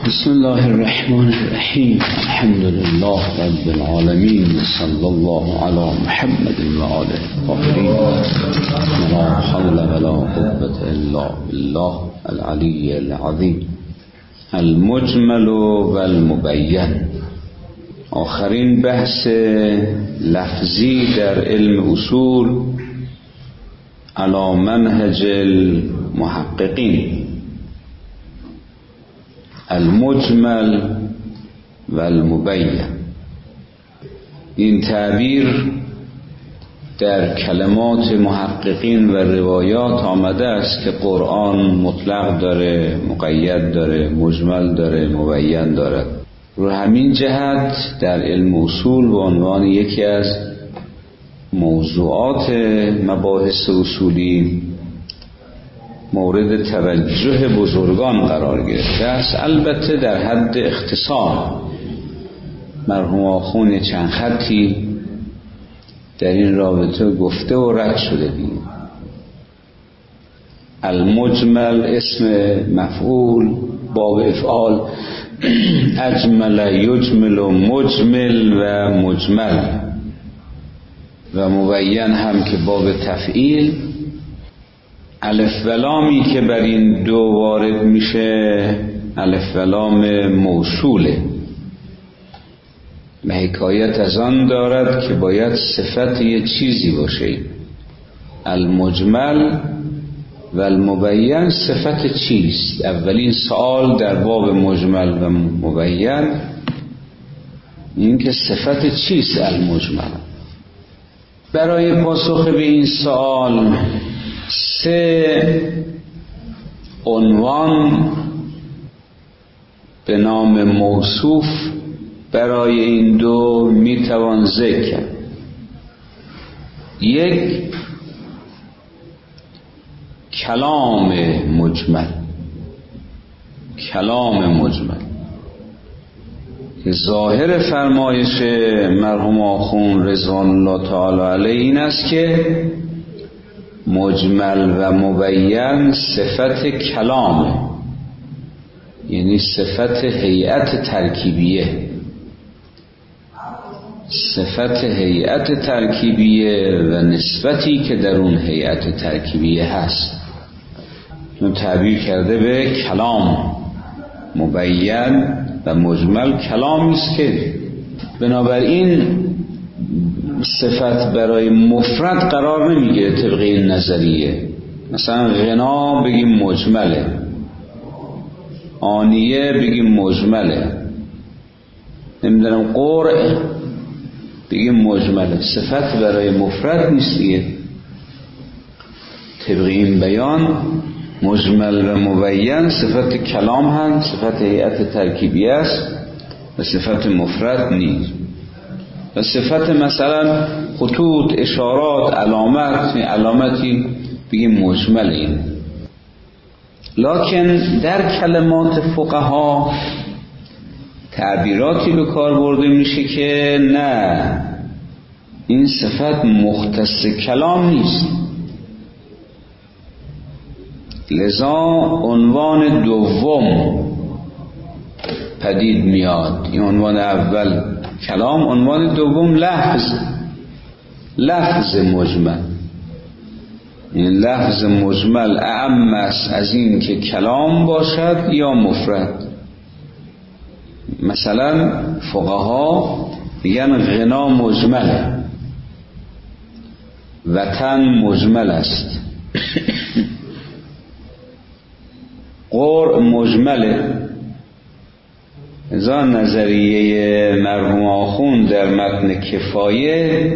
بسم الله الرحمن الرحیم. الحمد لله رب العالمین، صلی الله علی محمد و آله الطاهرین. لا حول ولا قوة الا بالله العلی العظیم. المجمل و المبین. آخرین بحث لفظی در علم اصول علی منهج المحققین. المجمل و المبین. این تعبیر در کلمات محققین و روایات آمده است که قرآن مطلق داره، مقید داره، مجمل داره، مبین داره. رو همین جهت در علم اصول به عنوان یکی از موضوعات مباحث اصولی مورد توجه بزرگان قرار گرفته است. البته در حد اختصار مرحوم آخوند چند خطی در این رابطه گفته و رد شده دید. المجمل اسم مفعول، باب افعال اجمل یجمل و مجمل و مجمل، و مبین هم که باب تفعیل. الف و لامی که بر این دو وارد میشه الف و لام موصوله و حکایت از آن دارد که باید صفت یه چیزی باشه. المجمل و المبین صفت چیست؟ اولین سوال در باب مجمل و مبین این که صفت چیست المجمل. برای پاسخ به این سوال 3 عنوان به نام موصوف برای این دو میتوان ذکر کرد. 1 کلام مجمل. کلام مجمل که ظاهر فرمایش مرحوم آخوند رضوان الله تعالی علیه این است که مجمل و مبین صفت کلامه، یعنی صفت هیئت ترکیبیه. صفت هیئت ترکیبیه و نسبتی که در اون هیئت ترکیبیه هست اون تعبیر کرده به کلام. مبین و مجمل کلامی است که بنابراین صفت برای مفرد قرار نمیگیره طبق این نظریه. مثلا غنا بگیم مجمله، آنیه بگیم مجمله، نمیدونم قرع بگیم مجمله. صفت برای مفرد نیست دیگه. طبق این بیان مجمل و مبین صفت کلام هم صفت هیئت ترکیبی است و صفت مفرد نیست. و صفت مثلا خطوط، اشارات، علامتی بگیم مجمل این. لکن در کلمات فقها تعبیراتی به کار برده میشه که نه، این صفت مختص کلام نیست. لذا عنوان دوم پدید میاد. این عنوان اول کلام، عنوان دوم لفظ مجمل. این لفظ مجمل اعم است از این که کلام باشد یا مفرد. مثلا فقها میگن غنا مجمله، وطن مجمل است، قرء مجمله. ازا نظریه مرحوم آخوند در متن کفایه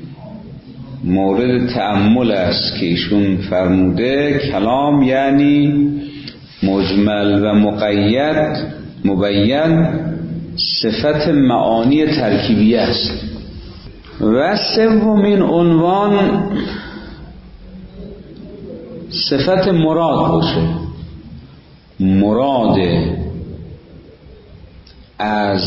مورد تأمل است که ایشون فرموده کلام یعنی مجمل و مقید مبین صفت معانی ترکیبی است. و سومین عنوان صفت مراد باشه. مراد از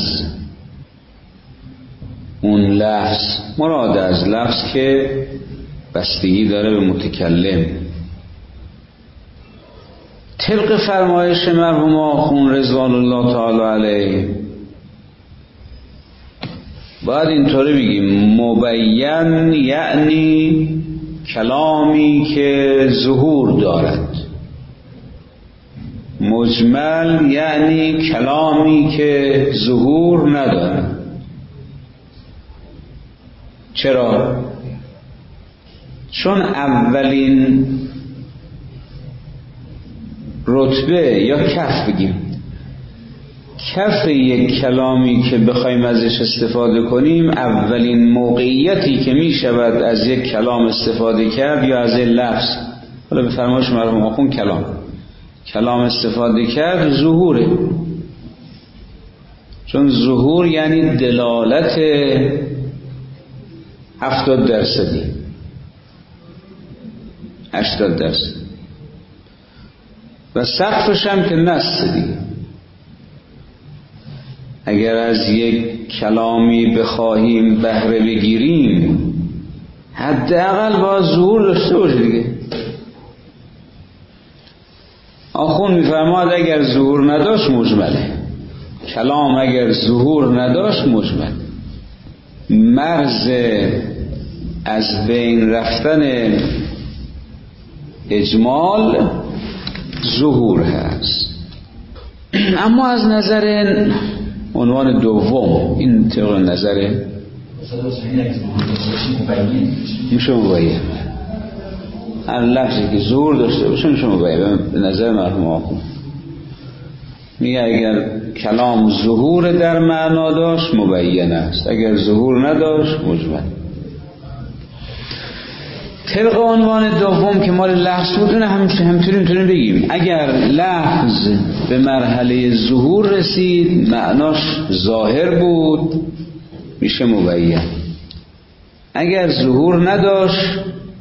اون لفظ، مراد از لفظ که بستگی داره به متکلم. طبق فرمایش مرحوم آخوند رضوان الله تعالی علیه باید اینطوری بگیم مبین یعنی کلامی که ظهور دارد، مجمل یعنی کلامی که ظهور ندارد. چرا؟ چون اولین رتبه یا کف بگیم، کف یک کلامی که بخوایم ازش استفاده کنیم، اولین موقعیتی که می شود از یک کلام استفاده کرد یا از یک لفظ، حالا به فرمایش مرحوم آخوند کلام استفاده کرد، ظهوره. چون ظهور یعنی دلالت 70%، 80%، و سقفش هم که نص دیگه. اگر از یک کلامی بخواهیم بهره بگیریم حداقل با ظهور داشته باشه دیگه. آخوند میفرماد اگر ظهور نداشت مجمله، کلام اگر ظهور نداشت مجمل. مرز از بین رفتن اجمال ظهور هست. اما از نظر عنوان دوم، این طبق نظر میشه مبین، هر لفظی که ظهور داشته باشه میشه مبین. به نظر مرحوم آخوند میگه اگر کلام ظهور در معنا داشت مبین است، اگر ظهور نداشت مجمل. طبق عنوان دوم که مال لفظ بود همینطوری میتونیم بگیم اگر لفظ به مرحله ظهور رسید معناش ظاهر بود میشه مبین، اگر ظهور نداشت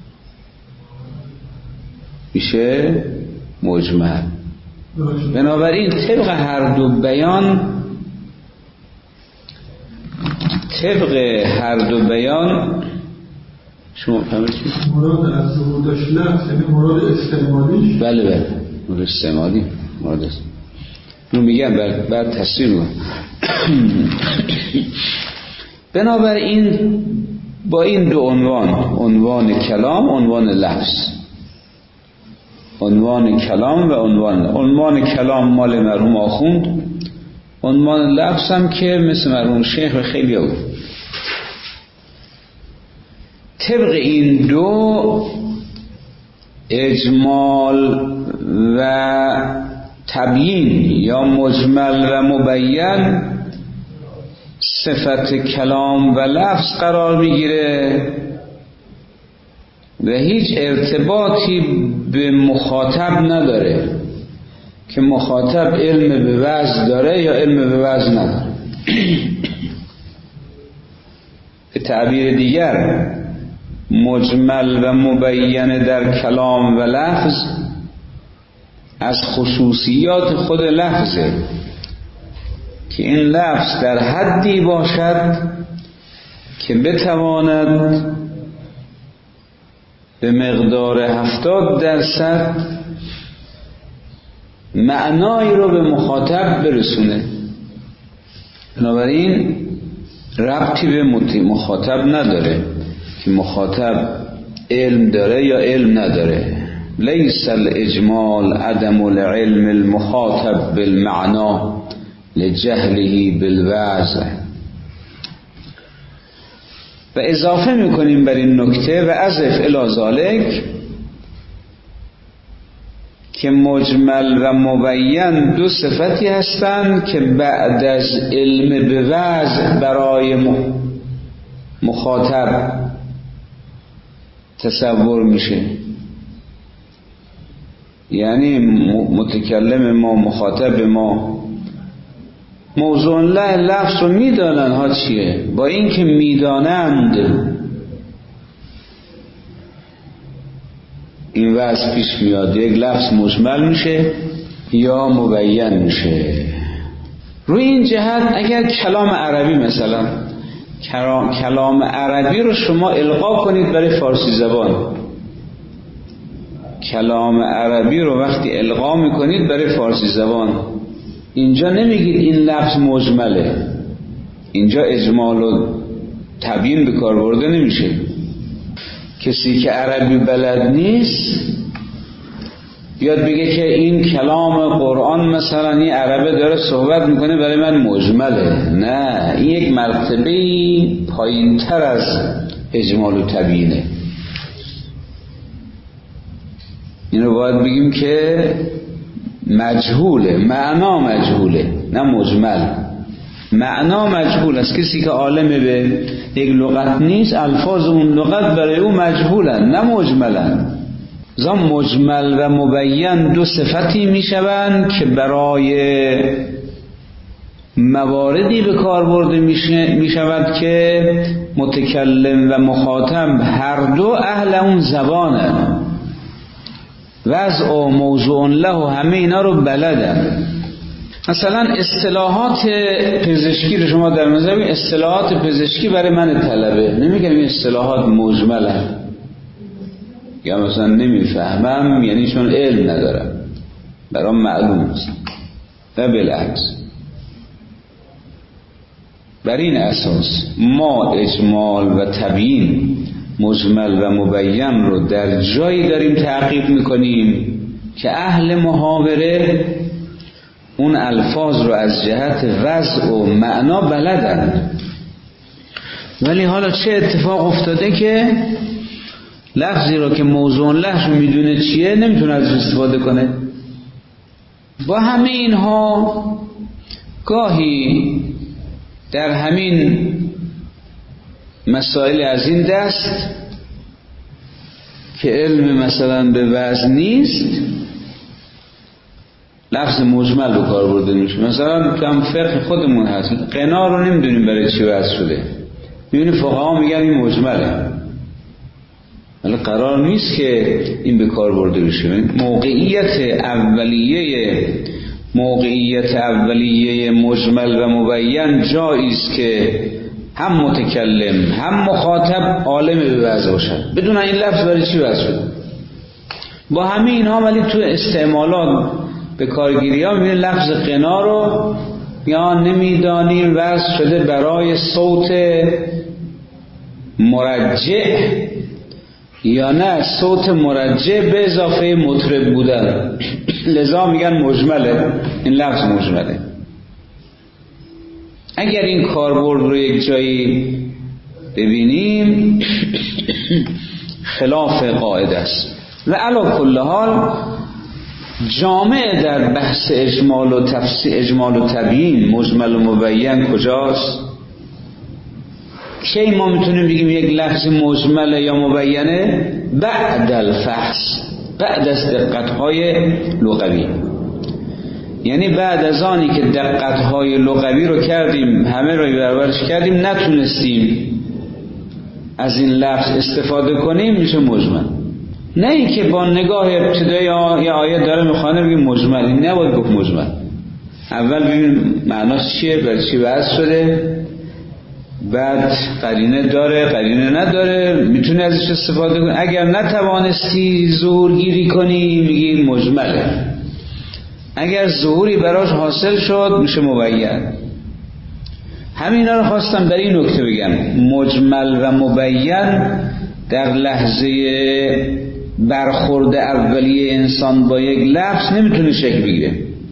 میشه مجمل. بنابراین طبق هر دو بیان شما فهمیدید؟ مراد از ظهور داشت لفظ یعنی مراد استعمالیش. بله مراد استعمالی، مراد اون میگم بعد تصویر رو. بنابراین با این دو عنوان کلام، عنوان لفظ، عنوان کلام و عنوان کلام مال مرحوم آخوند، عنوان لفظ هم که مثل مرحوم شیخ و خیلی بود. طبق این دو اجمال و تبیین یا مجمل و مبین صفت کلام و لفظ قرار میگیره و هیچ ارتباطی به مخاطب نداره که مخاطب علم به وضع داره یا علم به وضع نداره. به تعبیر دیگر مجمل و مبین در کلام و لفظ از خصوصیات خود لفظه که این لفظ در حدی باشد که بتواند به مقدار 70% معنایی رو به مخاطب برسونه. بنابراین ربطی به مخاطب نداره که مخاطب علم داره یا علم نداره. لیس الاجمال عدم العلم المخاطب بالمعنا لجهله بالوضع. و اضافه میکنیم بر این نکته و اضف الی ذلک که مجمل و مبین دو صفتی هستند که بعد از علم به وضع برای مخاطب تصور میشه. یعنی متکلم ما، مخاطب ما موضوع لفظ رو میدانن ها چیه، با اینکه میدانند این وضع پیش میاد، یک لفظ مجمل میشه یا مبین میشه. روی این جهت اگر کلام عربی مثلا کلام عربی رو شما القا کنید برای فارسی زبان، کلام عربی رو وقتی القا میکنید برای فارسی زبان، اینجا نمیگید این لفظ مجمله، اینجا اجمال و تبیین به کار برده نمیشه. کسی که عربی بلد نیست بیاد بگه که این کلام قرآن مثلا این عربه داره صحبت میکنه برای من مجمله، نه، این یک مرتبه پایین تر از اجمال و تبیینه. اینو باید بگیم که مجهوله، معنا مجهوله، نه مجمل. معنا مجهول است. کسی که عالم به یک لغت نیست، الفاظ اون لغت برای او مجهولن، نه مجملن. زن مجمل و مبین دو صفتی می شوند که برای مواردی به کار برده می شود که متکلم و مخاطب هر دو اهل اون زبانن، وضع و موضوع له و همه اینا رو بلدن. مثلا اصطلاحات پزشکی رو شما در نظر بگیرید، اصطلاحات پزشکی برای من طلبه نمیگم این اصطلاحات مجملن یا مثلا نمیفهمم یعنی چون علم ندارم، برام معلوم است و بالعکس. بر این اساس ما اجمال و تبیین، مجمل و مبین رو در جایی داریم تعقیب میکنیم که اهل محاوره اون الفاظ رو از جهت وضع و معنا بلدن. ولی حالا چه اتفاق افتاده که لفظی رو که موضوع لهش رو میدونه چیه نمیتونه ازش استفاده کنه. با همه اینها گاهی در همین مسائل از این دست که علم مثلا به وزن نیست لفظ مجمل به کار برده میشه. مثلا کم فقه خودمون هست، قنا رو نمیدونیم برای چی وضع شده، میبینی فقها میگن این مجمله، ولی قرار نیست که این به کار برده بشه. موقعیت اولیه مجمل و مبین جایی است که هم متکلم هم مخاطب عالم به وضع باشد، بدون این لفظ برای چی وضع شده. با همه اینها ولی تو استعمالات به کارگیری ها میبینی لفظ قنا رو یا نمیدانیم وضع شده برای صوت مرجع یا نه صوت مرجع به اضافه مطرب بودن، لذا میگن مجمله، این لفظ مجمله. اگر این کاربرد رو یک جایی ببینیم خلاف قاعده است. و علی کل حال جامع در بحث اجمال و تفسیر، اجمال و تبیین، مجمل و مبین کجاست؟ کی ما میتونیم بگیم یک لفظ مجمل یا مبینه؟ بعد الفحص، بعد از دقت‌های لغوی. یعنی بعد از آنی که دقت‌های لغوی رو کردیم، همه رو برابرش کردیم، نتونستیم از این لفظ استفاده کنیم، میشه مجمل. نه این که با نگاه ابتدایی یه آیه داره میخوانه بگیم مجمل، این نباید گفت مجمل. اول ببینیم معناش چیه، بر چی وضع شده، بعد قرینه داره قرینه نداره، میتونی ازش استفاده کنی. اگر نتوانستی ظهور گیری کنی میگی مجمله، اگر ظهوری براش حاصل شد میشه مبین. همینا رو خواستم در این نکته بگم، مجمل و مبین در لحظه برخورد اولیه انسان با یک لفظ نمیتونه شکل بگیره.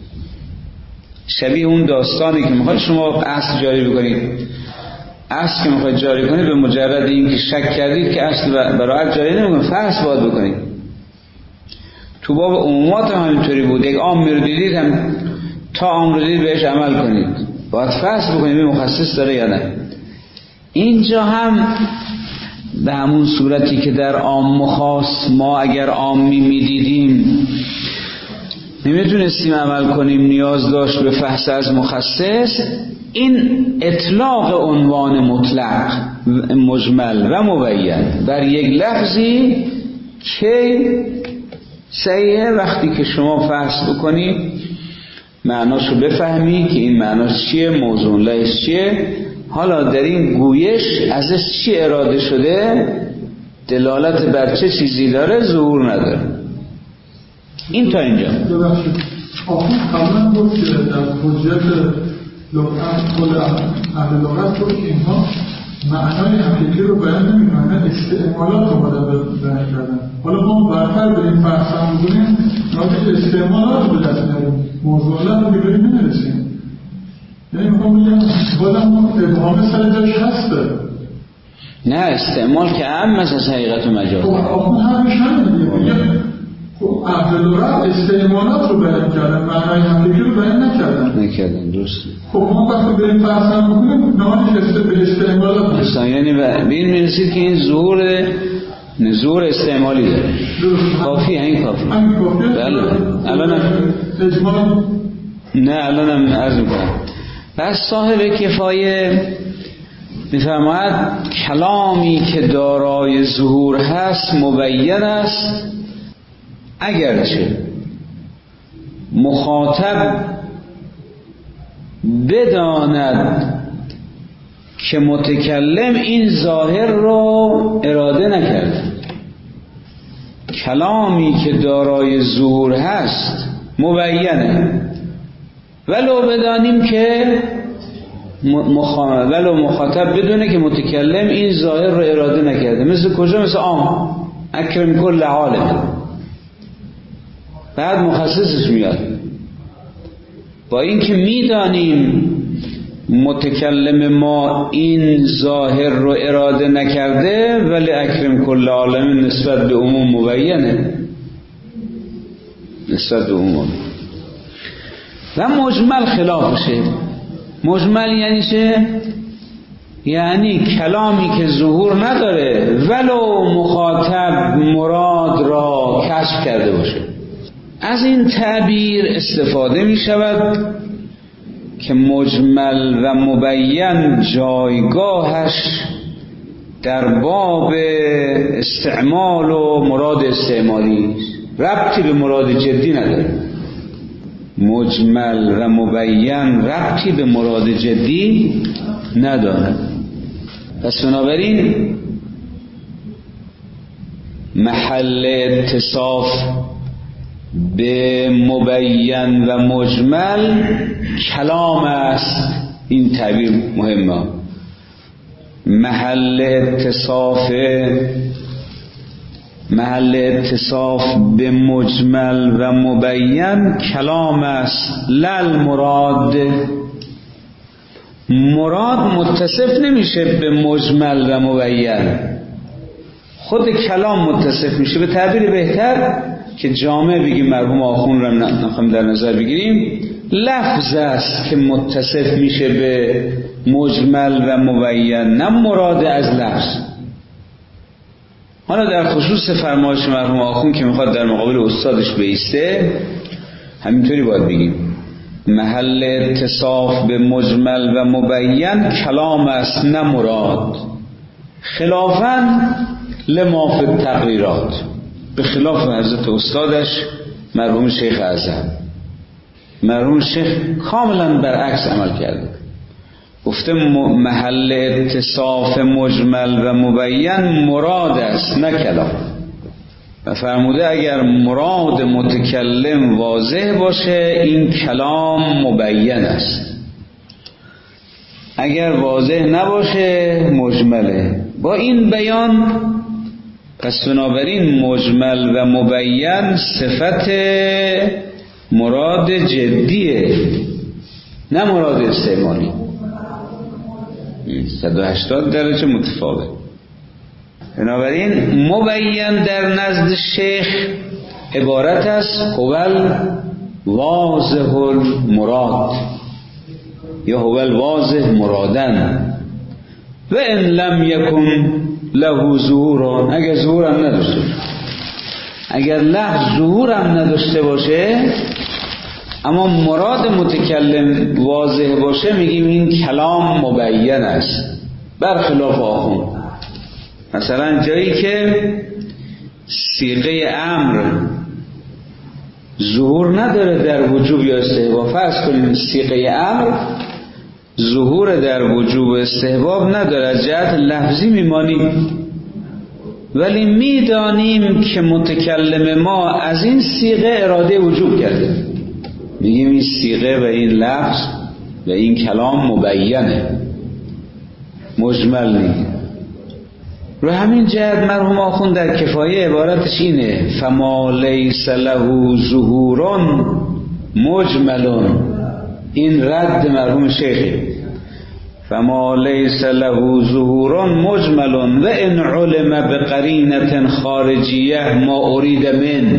شبیه اون داستانی که میخواد شما اصل جاری بکنید، اصل که میخواد جاری کنید به مجرد این که شک کردید که اصل برایت جاری نمیکنید، فرض باید بکنید. تو باب عمومات هم همینطوری بود، یک عام رو دیدید هم تا عام رو دیدید بهش عمل کنید، باید فرض بکنید به مخصص داره یا نه. اینجا هم به همون صورتی که در عام و خاص ما اگر عامی میدیدیم نمیتونستیم عمل کنیم، نیاز داشت به فحص از مخصص. این اطلاق عنوان مطلق مجمل و مبین بر یک لفظی که صحیحه وقتی که شما فحص بکنید، معناشو بفهمی که این معناش چیه، موضوع لهش چیه، حالا در این گویش ازش چی اراده شده، دلالت بر چه چیزی داره، ظهور نداره. این تا اینجا. ببخشید آخون قبلا گفت که در حجت کل اهل لغت گفت که اینها معنای حقیقی رو بیان نمی‌کنن، استعمالات رو باید بیان کردن. حالا ما برتر به این بحث می‌کنیم، ناظر استعمالات رو به دست میاریم، موضوعات رو بگیریم نمی‌رسیم. یعنی می‌خوام بگم بازم ابهام سر جاش هسته. نه استعمال که هم مثل حقیقت و مجاز. خب آخون همش همینه. خب اهل لغت استعمالات رو بیان کردن، معنای حقیقی رو بیان نکردن. درست. خب ما وقتی به این بحث می‌کنیم، ناظر به استعمالات دوستان یعنی ببین می‌رسید که این ظهور استعمالی داره. کافیه این کافیه. بله. الانم عرض می‌کنم. پس صاحب کفایه می‌فرماید کلامی که دارای ظهور هست مبین است اگرچه مخاطب بداند که متکلم این ظاهر رو اراده نکرده. کلامی که دارای ظهور هست مبینه ولو بدانیم که ولو مخاطب بدونه که متکلم این ظاهر رو اراده نکرده. مثل کجا؟ مثل اکرم کل عالم. بعد مخصصش میاد با اینکه میدانیم متکلم ما این ظاهر رو اراده نکرده، ولی اکرم کل عالم نسبت به عموم مبینه، نسبت به عموم. و مجمل خلافشه. مجمل یعنی چه؟ یعنی کلامی که ظهور نداره ولو مخاطب مراد را کشف کرده باشه. از این تعبیر استفاده می شود که مجمل و مبین جایگاهش در باب استعمال و مراد استعمالی ربطی به مراد جدی نداره. مجمل و مبین ربطی به مراد جدی نداره. پس بنابراین محل اتصاف به مبین و مجمل کلام است. این تعبیر مهمه. محل اتصاف به مجمل و مبین کلام است. لل مراد متصف نمیشه به مجمل و مبین، خود کلام متصف میشه. به تعبیر بهتر که جامع بگیم، مرحوم آخون را نخواهیم در نظر بگیریم، لفظ است که متصف میشه به مجمل و مبین، نه مراد از لفظ. حالا در خصوص فرمایش مرحوم آخون که میخواد در مقابل استادش بایسته، همینطوری باید بگیم محل اتصاف به مجمل و مبین کلام است نه مراد، خلافاً لما فی التقریرات، به خلاف حضرت استادش مرحوم شیخ اعظم. مرحوم شیخ کاملا برعکس عمل کرده، گفته محل اتصاف مجمل و مبین مراد است نه کلام، و فرموده اگر مراد متکلم واضح باشه این کلام مبین است، اگر واضح نباشه مجمله. با این بیان پس بنابراین مجمل و مبین صفت مراد جدیه نه مراد استعمالی. 180 درجه متفاوت. بنابراین مبین در نزد شیخ عبارت است هوال واضح المراد یا هوال واضح مرادن و ان لم یکن له ظهور، اگر ظهور هم نداشته باشه، اگر لفظ ظهور هم نداشته باشه اما مراد متکلم واضح باشه میگیم این کلام مبین است. برخلاف آخون مثلا جایی که صیغه امر ظهور نداره در وجوب یا استحباب، فرض کنیم صیغه امر ظهور در وجوب استحباب نداره، از جهت لفظی میمانی ولی میدانیم که متکلم ما از این صیغه اراده وجوب کرده. میگیم این صیغه و این لفظ و این کلام مبینه، مجمل نیست. رو همین جهت مرحوم آخوند در کفایه عبارتش اینه: فما لیس له ظهور مجمل. این رد مرحوم شیخی. فما لیس له ظهور مجمل و ان علم بقرینة خارجیه ما ارید من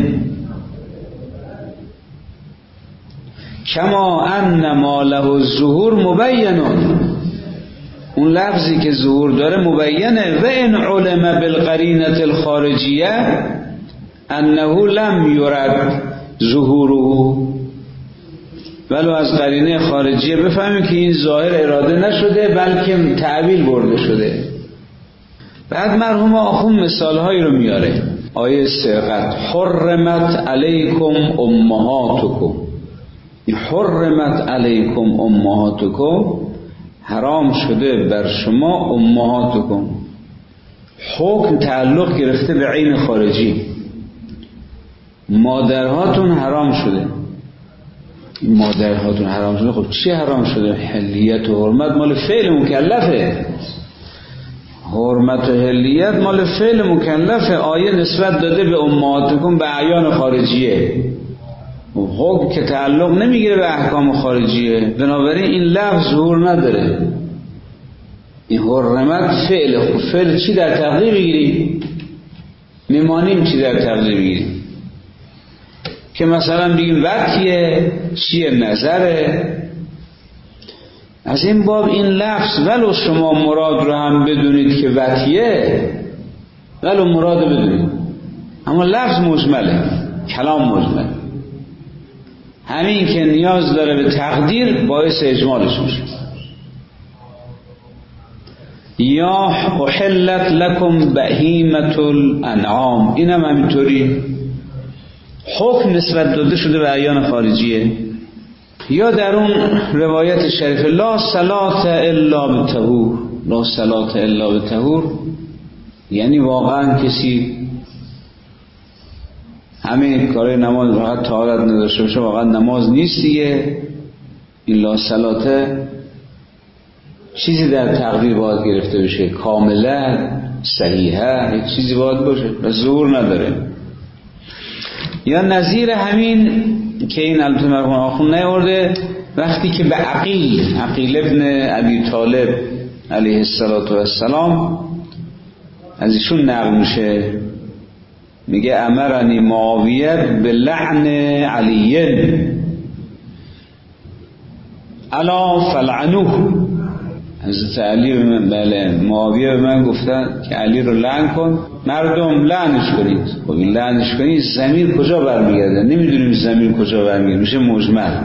کما ان ما له الظهور مبین. اون لفظی که ظهور داره مبینه. و ان علم بالقرینة الخارجیه انه لم یرد ظهوره. ولو از قرینه خارجیه بفهمیم که این ظاهر اراده نشده بلکه تعبیل برده شده. بعد مرحوم آخوند مثالهایی رو میاره. آیه سرقت: حرمت علیکم امهاتکم. حرمت علیکم امهاتکم، حرام شده بر شما امهاتکم. حکم تعلق گرفته به عین خارجی. مادرهاتون حرام شده. مادرهاتون حرام شده. خب چی حرام شده؟ حلیت و حرمت مال فعل مکلفه. حرمت و حلیت مال فعل مکلفه. آیه نسبت داده به امهاتکم به اعیان خارجیه. حکم که تعلق نمیگیره به احکام خارجیه، بنابراین این لفظ ظهور نداره. این حرمت فعل. خب فعل چی در تقدیر بگیریم؟ میمانیم چی در تقدیر بگیریم؟ که مثلا بگیم وقتیه، چیه نظره. از این باب این لفظ ولو شما مراد رو هم بدونید که وقتیه، ولو مراد رو بدونید، اما لفظ مجمله، کلام مجمله. همین که نیاز داره به تقدیر باعث اجمالش میشه. یا احلت لکم بهیمة الانعام، اینم همینطوری حکم نسبت داده شده به اعیان خارجیه. یا در اون روایت شریف لا صلاة الا بطهور، لا صلاة الا بطهور، یعنی واقعا کسی همه کار نماز فقط طهارت نداشته باشه واقعا نماز نیست دیگه. این لا صلاة چیزی در تقدیر باید گرفته بشه، کاملا صحیحه، یک چیزی باید باشه و ظهور نداره. یا نظیر همین که این البته مرحوم آخوند نیاورده، وقتی که به عقیل ابن ابی طالب علیه السلام از ایشون نقل میشه، میگه امرنی معاویه به لعن علی الا فلعنوه. حضرت علی به من، بله، معاویه به من گفتن که علی رو لعن کن، مردم لعنش کنید. خب این لعنش کنید ضمیر کجا برمیگرده؟ نمیدونیم ضمیر کجا برمیگرده، میشه مجمل.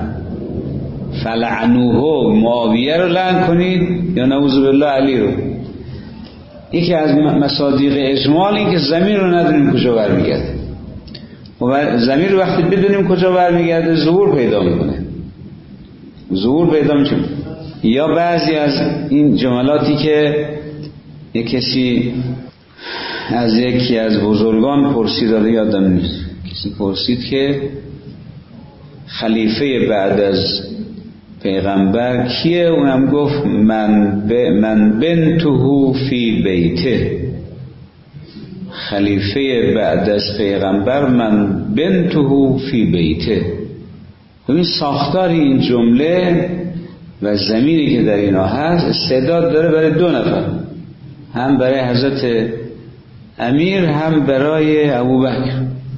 فلعنوه، معاویه رو لعن کنید یا نعوذ بالله علی رو. یکی از مصادیق اجمال این که ضمیر رو ندونیم کجا برمیگرده. و ضمیر وقتی بدونیم کجا برمیگرده ظهور پیدا میکنه. ظهور پیدا میشه. یا بعضی از این جملاتی که یک کسی از یکی از بزرگان پرسید، یادم نیست، کسی پرسید که خلیفه بعد از پیغمبر کیه؟ اونم گفت من بنته فی بیته. خلیفه بعد از پیغمبر من بنته فی بیته. این ساختار این جمله و ضمیری که در اینا هست استعداد داره برای دو نفر، هم برای حضرت امیر هم برای ابوبکر.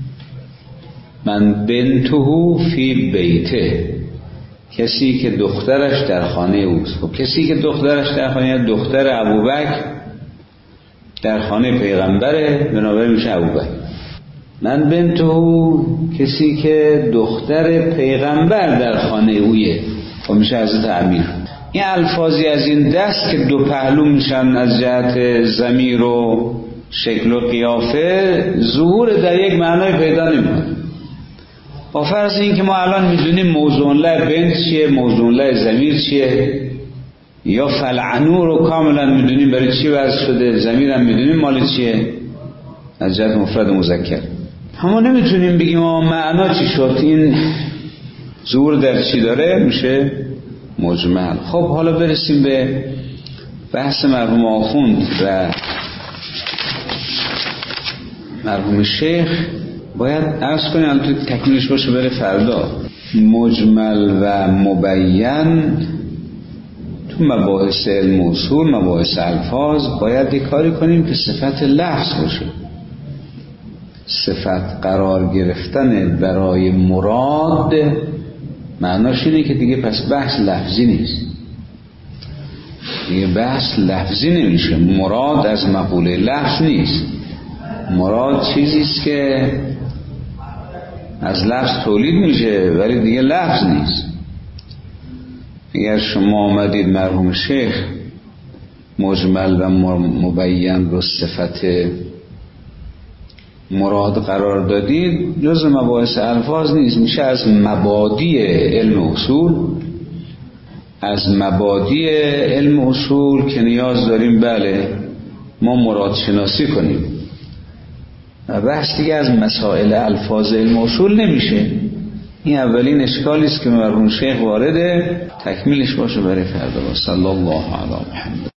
من بنته فی بیته، کسی که دخترش در خانه اوست. خب کسی که دخترش در خانه، دختر ابوبکر در خانه پیغمبره، بنابراین میشه ابوبکر. من بنته، کسی که دختر پیغمبر در خانه اویه، خب میشه حضرت امیر. این الفاظی از این دست که دو پهلو میشن از جهت ضمیر و شکل و قیافه، ظهور در یک معنای پیدا نمیکنه. با فرض این که ما الان میدونیم موضوع له بنت چیه، موضوع له ضمیر چیه، یا فلعنو رو کاملا میدونیم برای چی وضع شده، ضمیر هم میدونیم مال چیه، از جهت مفرد مذکر. اما نمیتونیم بگیم معنا چی شد، این ظهور در چی داره، میشه مجمل. خب حالا برسیم به بحث مرحوم آخوند و مرحوم شیخ. باید عرض کنیم الان تکمیلش باشه بره فردا. مجمل و مبین تو مباحث علم اصول، مباحث الفاظ باید یک کاری کنیم که صفت لفظ باشه. صفت قرار گرفتن برای مراد معناش اینه که دیگه پس بحث لفظی نیست، دیگه بحث لفظی نمیشه. مراد از مقوله لفظ نیست، مراد چیزیست که از لفظ تولید میشه ولی دیگه لفظ نیست. اگر شما آمدید مرحوم شیخ مجمل و مبین رو صفت مراد قرار دادید، جز مباحث الفاظ نیست، میشه از مبادی علم اصول. از مبادی علم اصول که نیاز داریم بله ما مراد شناسی کنیم، بحث دیگه از مسائل الفاظ علم اصول نمیشه. این اولین اشکالی است که مرحوم شیخ وارده، تکمیلش باشه برای فردا. صلی الله علی محمد.